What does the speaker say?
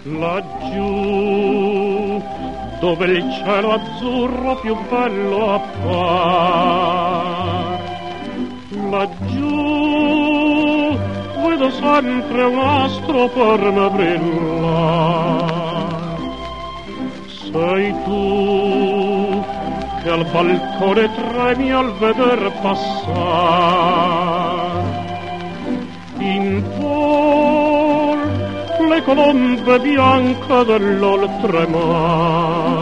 laggiù, dove il cielo azzurro più bello appar. Laggiù vedo sempre un astro per me brillare. Sei tu che al balcone tremi al veder passar. In vol le colombe bianche dell'oltremar.